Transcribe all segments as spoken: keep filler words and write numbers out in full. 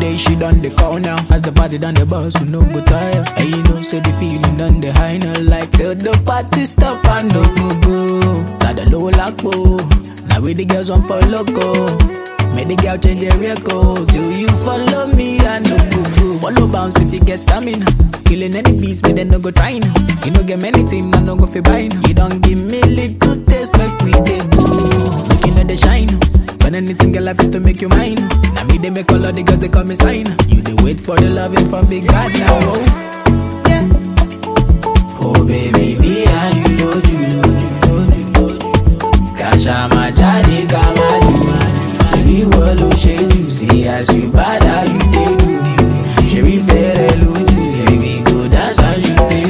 day she done the call now. As the party done the bus, we no go tire. And you know, say the feeling done the high now. Like till the party stop and no go go. Got the low lock, now we the girls want for loco. Make the girl change their records. Do you follow me? I no go go. Follow bounce if you get stamina. Killing any beats, but then no go trying. You no get many things, I no go fi buying. You don't give me little taste, make we dey go. Make you know the shine. When anything girl I fit to make you mine. Now me they make all of the girls they call me sign. You they wait for the loving from big bad now. Oh, yeah. Oh baby, me and you know you. Kasha my jolly, come on. She wallow, she do. See as you bad, how you dey do. She be fair, elude. Baby, go dance as you dey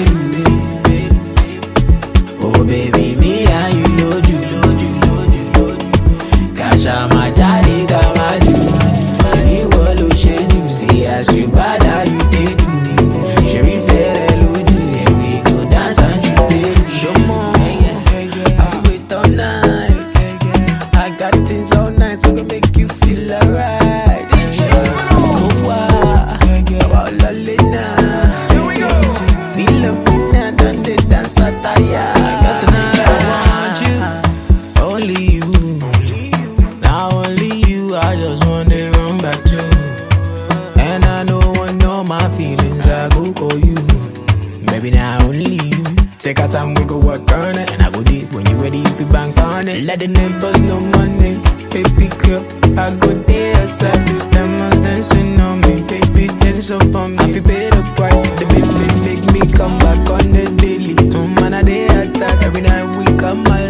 do. Oh baby, me and you know you. Kasha my jolly, come on. She wallow, she do. See as you bad, how you dey do. She be fair, elude. Baby, go dance as you dey do. Show more, I feel wait all night. I got things all night, we gon' make you feel alright. Kowa, about Lalina. Feel the winner, done the dance attire. Cause tonight I want you, only you. Now only you, I just want to run back to. And I know when all my feelings, I go call you. Maybe now only you. Take our time, we go work on it. And I go deep when you ready, if you bank on it. Let the neighbors know money. Baby girl, I go there outside with them ones dancing on me. Baby, dance up on me. I feel pay the price. The baby make me come back on the daily. Oh man, I day attack. Every night we come alive.